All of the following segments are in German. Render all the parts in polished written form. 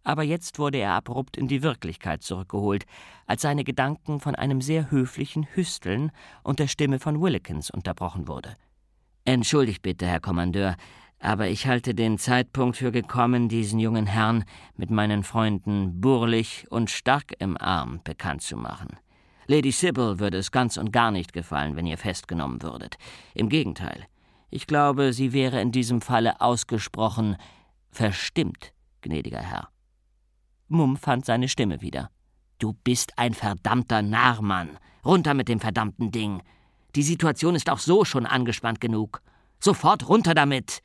Aber jetzt wurde er abrupt in die Wirklichkeit zurückgeholt, als seine Gedanken von einem sehr höflichen Hüsteln und der Stimme von Willikins unterbrochen wurde. »Entschuldigt bitte, Herr Kommandeur, aber ich halte den Zeitpunkt für gekommen, diesen jungen Herrn mit meinen Freunden Burlich und Stark im Arm bekannt zu machen. Lady Sybil würde es ganz und gar nicht gefallen, wenn ihr festgenommen würdet. Im Gegenteil, ich glaube, sie wäre in diesem Falle ausgesprochen verstimmt, gnädiger Herr.« Mumm fand seine Stimme wieder. »Du bist ein verdammter Narr, Mann. Runter mit dem verdammten Ding. Die Situation ist auch so schon angespannt genug. Sofort runter damit!«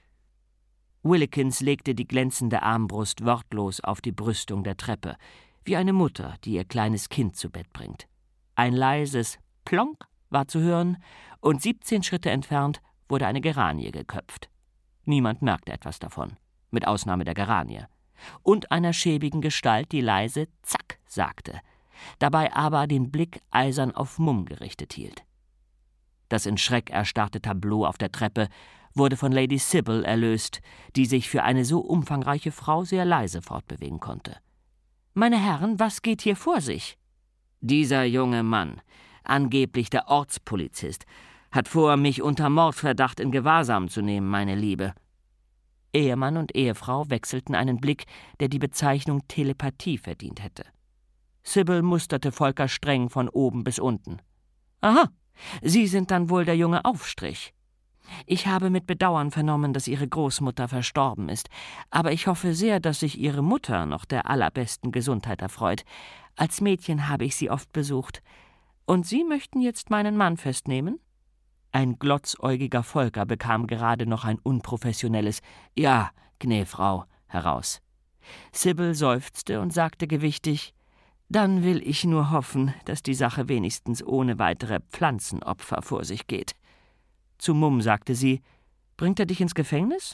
Willikins legte die glänzende Armbrust wortlos auf die Brüstung der Treppe, wie eine Mutter, die ihr kleines Kind zu Bett bringt. Ein leises Plonk war zu hören, und 17 Schritte entfernt wurde eine Geranie geköpft. Niemand merkte etwas davon, mit Ausnahme der Geranie. Und einer schäbigen Gestalt, die leise »Zack« sagte, dabei aber den Blick eisern auf Mumm gerichtet hielt. Das in Schreck erstarrte Tableau auf der Treppe wurde von Lady Sybil erlöst, die sich für eine so umfangreiche Frau sehr leise fortbewegen konnte. »Meine Herren, was geht hier vor sich?« »Dieser junge Mann, angeblich der Ortspolizist, hat vor, mich unter Mordverdacht in Gewahrsam zu nehmen, meine Liebe.« Ehemann und Ehefrau wechselten einen Blick, der die Bezeichnung Telepathie verdient hätte. Sybil musterte Volker streng von oben bis unten. »Aha, Sie sind dann wohl der junge Aufstrich. Ich habe mit Bedauern vernommen, dass Ihre Großmutter verstorben ist, aber ich hoffe sehr, dass sich Ihre Mutter noch der allerbesten Gesundheit erfreut. Als Mädchen habe ich sie oft besucht. Und Sie möchten jetzt meinen Mann festnehmen?« Ein glotzäugiger Volker bekam gerade noch ein unprofessionelles »Ja, gnä, heraus. Sybil seufzte und sagte gewichtig: »Dann will ich nur hoffen, dass die Sache wenigstens ohne weitere Pflanzenopfer vor sich geht.« Zu Mumm sagte sie: »Bringt er dich ins Gefängnis?«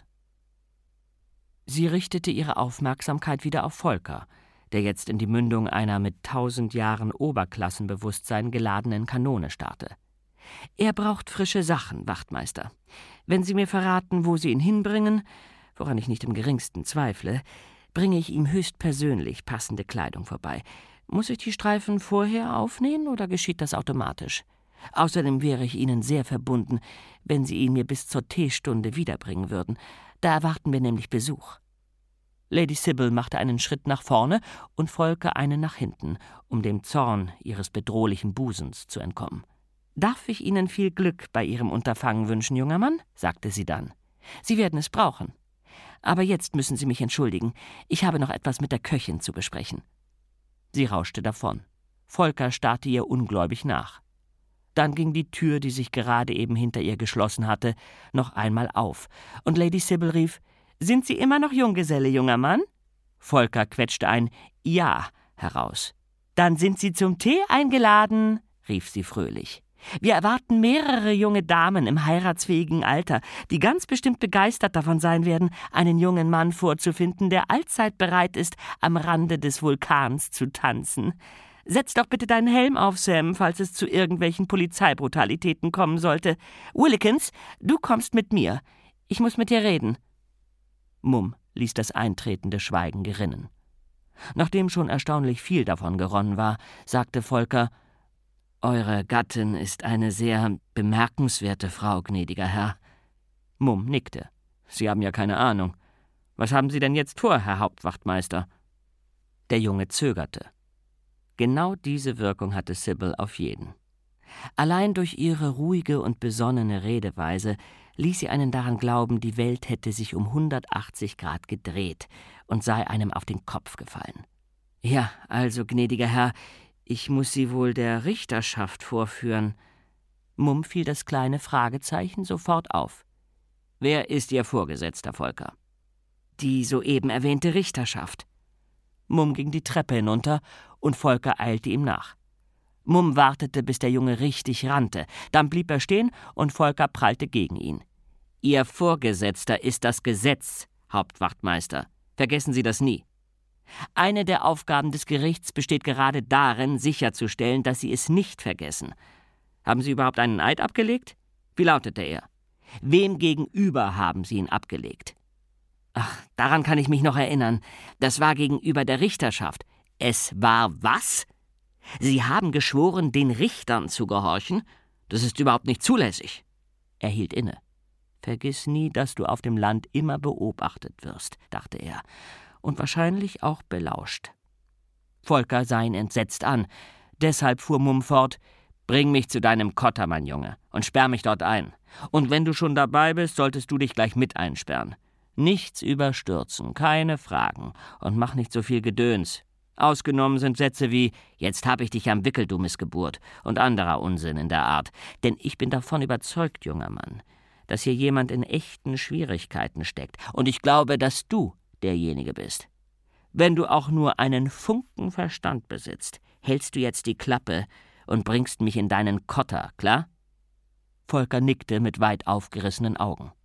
Sie richtete ihre Aufmerksamkeit wieder auf Volker, der jetzt in die Mündung einer mit 1000 Jahren Oberklassenbewusstsein geladenen Kanone starrte. »Er braucht frische Sachen, Wachtmeister. Wenn Sie mir verraten, wo Sie ihn hinbringen, woran ich nicht im geringsten zweifle, bringe ich ihm höchstpersönlich passende Kleidung vorbei. Muss ich die Streifen vorher aufnähen oder geschieht das automatisch? Außerdem wäre ich Ihnen sehr verbunden, wenn Sie ihn mir bis zur Teestunde wiederbringen würden. Da erwarten wir nämlich Besuch.« Lady Sybil machte einen Schritt nach vorne und Volker einen nach hinten, um dem Zorn ihres bedrohlichen Busens zu entkommen. »Darf ich Ihnen viel Glück bei Ihrem Unterfangen wünschen, junger Mann?« sagte sie dann. »Sie werden es brauchen. Aber jetzt müssen Sie mich entschuldigen. Ich habe noch etwas mit der Köchin zu besprechen.« Sie rauschte davon. Volker starrte ihr ungläubig nach. Dann ging die Tür, die sich gerade eben hinter ihr geschlossen hatte, noch einmal auf, und Lady Sybil rief: »Sind Sie immer noch Junggeselle, junger Mann?« Volker quetschte ein »Ja« heraus. »Dann sind Sie zum Tee eingeladen«, rief sie fröhlich. »Wir erwarten mehrere junge Damen im heiratsfähigen Alter, die ganz bestimmt begeistert davon sein werden, einen jungen Mann vorzufinden, der allzeit bereit ist, am Rande des Vulkans zu tanzen. Setz doch bitte deinen Helm auf, Sam, falls es zu irgendwelchen Polizeibrutalitäten kommen sollte. Willikins, du kommst mit mir. Ich muss mit dir reden.« Mumm ließ das eintretende Schweigen gerinnen. Nachdem schon erstaunlich viel davon geronnen war, sagte Volker: »Eure Gattin ist eine sehr bemerkenswerte Frau, gnädiger Herr.« Mumm nickte. »Sie haben ja keine Ahnung. Was haben Sie denn jetzt vor, Herr Hauptwachtmeister?« Der Junge zögerte. Genau diese Wirkung hatte Sybil auf jeden. Allein durch ihre ruhige und besonnene Redeweise ließ sie einen daran glauben, die Welt hätte sich um 180 Grad gedreht und sei einem auf den Kopf gefallen. »Ja, also, gnädiger Herr, ich muss Sie wohl der Richterschaft vorführen.« Mumm fiel das kleine Fragezeichen sofort auf. »Wer ist Ihr Vorgesetzter, Volker?« »Die soeben erwähnte Richterschaft.« Mumm ging die Treppe hinunter und Volker eilte ihm nach. Mumm wartete, bis der Junge richtig rannte. Dann blieb er stehen und Volker prallte gegen ihn. »Ihr Vorgesetzter ist das Gesetz, Hauptwachtmeister. Vergessen Sie das nie. Eine der Aufgaben des Gerichts besteht gerade darin, sicherzustellen, dass Sie es nicht vergessen. Haben Sie überhaupt einen Eid abgelegt? Wie lautete er? Wem gegenüber haben Sie ihn abgelegt?« Ach, daran kann ich mich noch erinnern. Das war gegenüber der Richterschaft. Es war was? Sie haben geschworen, den Richtern zu gehorchen? Das ist überhaupt nicht zulässig. Er hielt inne. Vergiss nie, dass du auf dem Land immer beobachtet wirst, dachte er, und wahrscheinlich auch belauscht. Volker sah ihn entsetzt an. Deshalb fuhr Mumm fort: Bring mich zu deinem Kotter, mein Junge, und sperr mich dort ein. Und wenn du schon dabei bist, solltest du dich gleich mit einsperren. Nichts überstürzen, keine Fragen, und mach nicht so viel Gedöns. Ausgenommen sind Sätze wie: Jetzt hab ich dich am Wickel, du Missgeburt, und anderer Unsinn in der Art. Denn ich bin davon überzeugt, junger Mann, dass hier jemand in echten Schwierigkeiten steckt. Und ich glaube, dass du derjenige bist. Wenn du auch nur einen Funken Verstand besitzt, hältst du jetzt die Klappe und bringst mich in deinen Kotter, klar? Volker nickte mit weit aufgerissenen Augen.